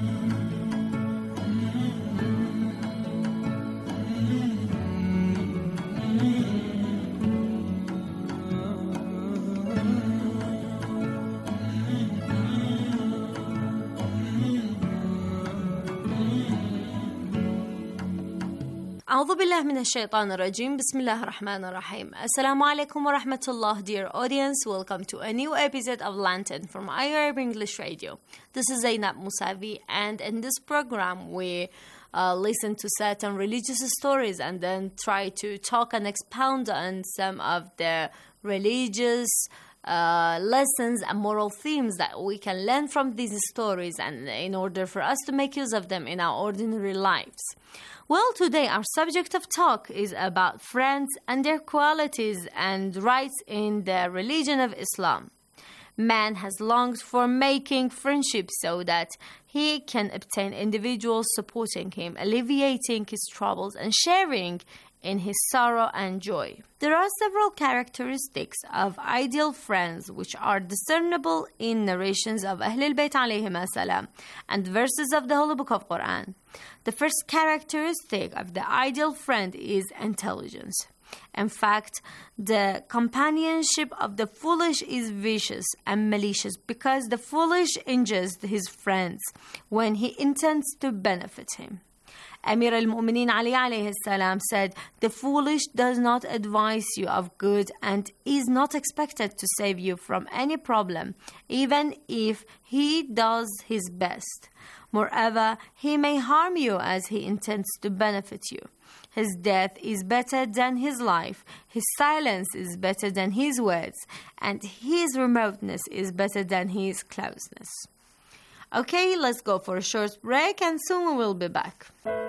أعوذ بالله من الشيطان الرجيم. بسم الله الرحمن الرحيم. Assalamu alaikum wa rahmatullah, dear audience. Welcome to a new episode of Lantern from IOAB English Radio. This is Zainab Musavi, and in this program we listen to certain religious stories and then try to talk and expound on some of the religious lessons and moral themes that we can learn from these stories, and in order for us to make use of them in our ordinary lives. Well, today our subject of talk is about friends and their qualities and rights in the religion of Islam. Man has longed for making friendships so that he can obtain individuals supporting him, alleviating his troubles, and sharing in his sorrow and joy. There are several characteristics of ideal friends which are discernible in narrations of Ahlul Bayt alayhim as-salam and verses of the Holy Book of Quran. The first characteristic of the ideal friend is intelligence. In fact, the companionship of the foolish is vicious and malicious because the foolish injures his friends when he intends to benefit him. Amir al-Mu'mineen Ali alayhi salam said, "The foolish does not advise you of good and is not expected to save you from any problem, even if he does his best. Moreover, he may harm you as he intends to benefit you. His death is better than his life, his silence is better than his words, and his remoteness is better than his closeness." Okay, let's go for a short break and soon we will be back.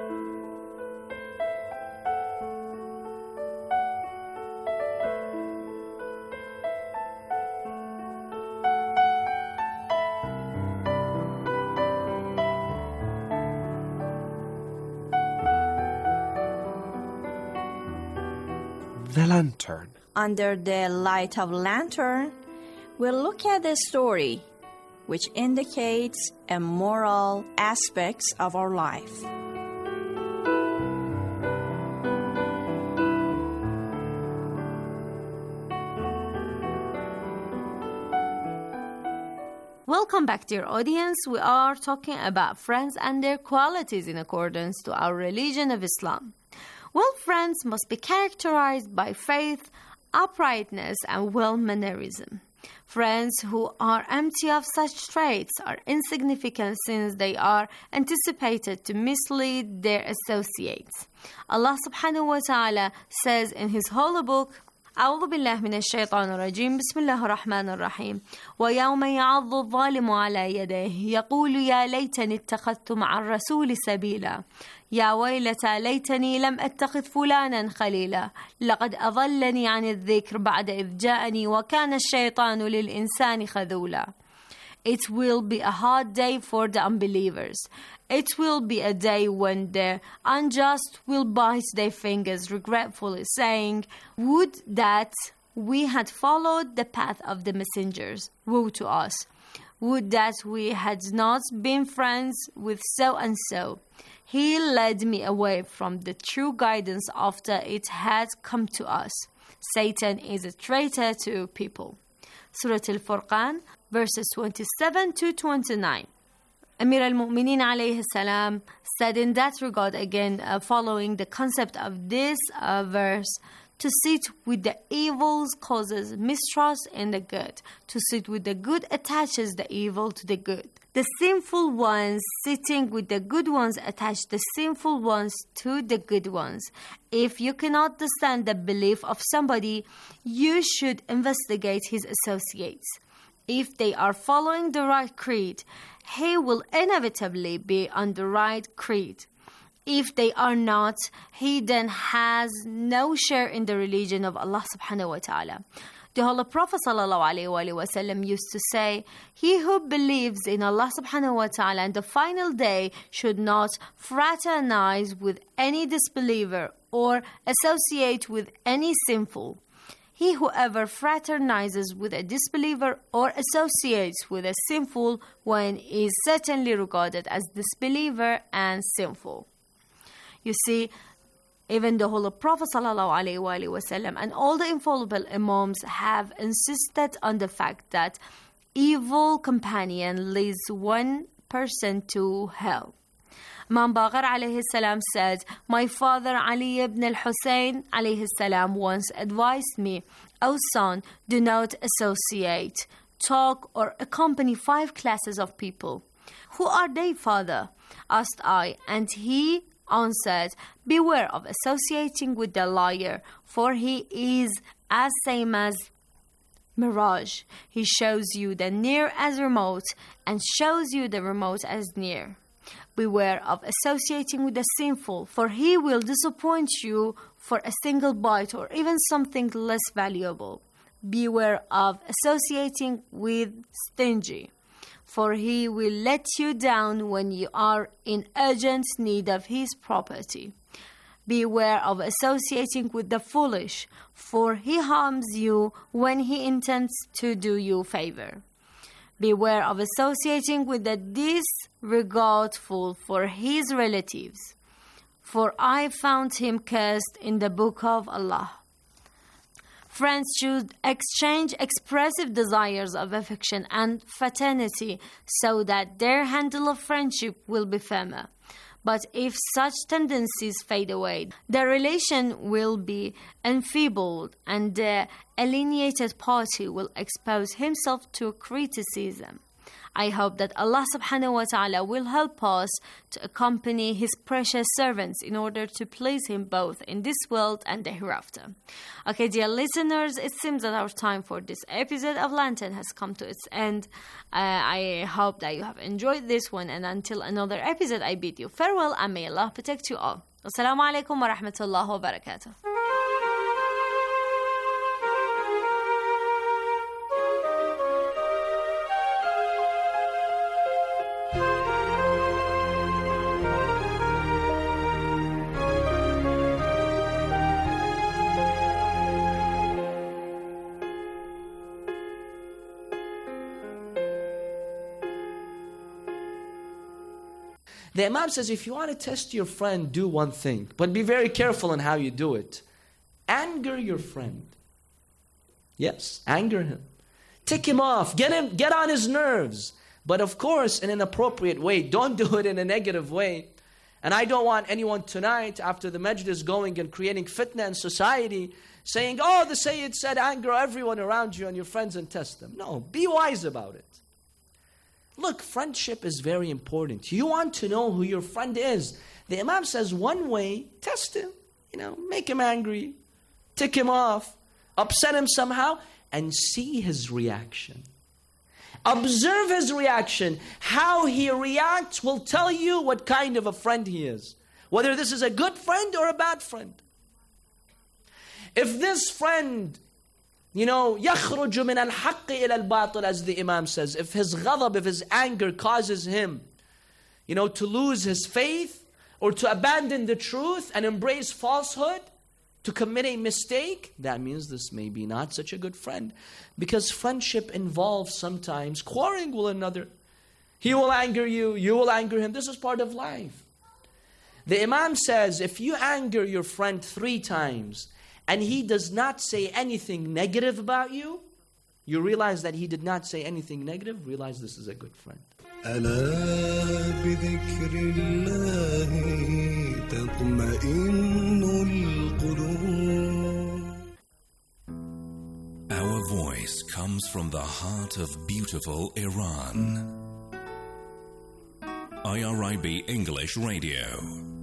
The Lantern. Under the light of lantern, we'll look at the story which indicates a moral aspects of our life. Welcome back, dear audience. We are talking about friends and their qualities in accordance to our religion of Islam. Well, friends must be characterized by faith, uprightness, and well-mannerism. Friends who are empty of such traits are insignificant since they are anticipated to mislead their associates. Allah subhanahu wa ta'ala says in His holy book, أعوذ بالله من الشيطان الرجيم بسم الله الرحمن الرحيم ويوم يعض الظالم على يديه يقول يا ليتني اتخذت مع الرسول سبيلا يا ويلتى ليتني لم أتخذ فلانا خليلا لقد أضلني عن الذكر بعد إذ جاءني وكان الشيطان للإنسان خذولا. It will be a hard day for the unbelievers. It will be a day when the unjust will bite their fingers regretfully, saying, would that we had followed the path of the messengers. Woe to us. Would that we had not been friends with so and so. He led me away from the true guidance after it had come to us. Satan is a traitor to people. Surah Al-Furqan, verses 27 to 29. Amir al-Mu'mineen alayhi salam said in that regard again, following the concept of this verse, to sit with the evils causes mistrust in the good. To sit with the good attaches the evil to the good. The sinful ones sitting with the good ones attach the sinful ones to the good ones. If you cannot understand the belief of somebody, you should investigate his associates. If they are following the right creed, he will inevitably be on the right creed. If they are not, he then has no share in the religion of Allah subhanahu wa ta'ala. The Holy Prophet ﷺ used to say, he who believes in Allah subhanahu wa ta'ala and the final day should not fraternize with any disbeliever or associate with any sinful. He who ever fraternizes with a disbeliever or associates with a sinful one is certainly regarded as disbeliever and sinful. You see, even the Holy Prophet ﷺ and all the infallible Imams have insisted on the fact that evil companion leads one person to hell. Imam Baqir alayhi salam said, my father Ali ibn al-Hussein alayhi salam once advised me, O son, do not associate, talk or accompany 5 classes of people. Who are they, father? Asked I, and he answered, beware of associating with the liar, for he is as same as mirage. He shows you the near as remote and shows you the remote as near. Beware of associating with the sinful, for he will disappoint you for a single bite or even something less valuable. Beware of associating with stingy, for he will let you down when you are in urgent need of his property. Beware of associating with the foolish, for he harms you when he intends to do you favor. Beware of associating with the disregardful for his relatives, for I found him cursed in the book of Allah. Friends should exchange expressive desires of affection and fraternity so that their handle of friendship will be firmer. But if such tendencies fade away, the relation will be enfeebled and the alienated party will expose himself to criticism. I hope that Allah subhanahu wa ta'ala will help us to accompany His precious servants in order to please Him both in this world and the hereafter. Okay, dear listeners, it seems that our time for this episode of Lantern has come to its end. I hope that you have enjoyed this one, and until another episode, I bid you farewell and may Allah protect you all. Assalamu alaikum wa rahmatullahi wa barakatuh. The Imam says, if you want to test your friend, do one thing. But be very careful in how you do it. Anger your friend. Yes, anger him. Tick him off. Get on his nerves. But of course, in an appropriate way. Don't do it in a negative way. And I don't want anyone tonight, after the majlis, going and creating fitna in society, saying, oh, the Sayyid said, anger everyone around you and your friends and test them. No, be wise about it. Look, friendship is very important. You want to know who your friend is. The Imam says one way, test him. Make him angry. Tick him off. upset him somehow, and see his reaction. Observe his reaction. How he reacts will tell you what kind of a friend he is. Whether this is a good friend or a bad friend. If this friend, يَخْرُجُ مِنَ الْحَقِّ إِلَى الْبَاطِلِ, as the Imam says, if his ghadab, if his anger causes him, to lose his faith, or to abandon the truth and embrace falsehood, to commit a mistake, that means this may be not such a good friend. Because friendship involves sometimes quarreling with another. He will anger you, you will anger him. This is part of life. The Imam says, if you anger your friend 3 times, and he does not say anything negative about you, you realize that he did not say anything negative, realize this is a good friend. ألا بذكر الله تطمئن القلوب. Our voice comes from the heart of beautiful Iran. IRIB English Radio.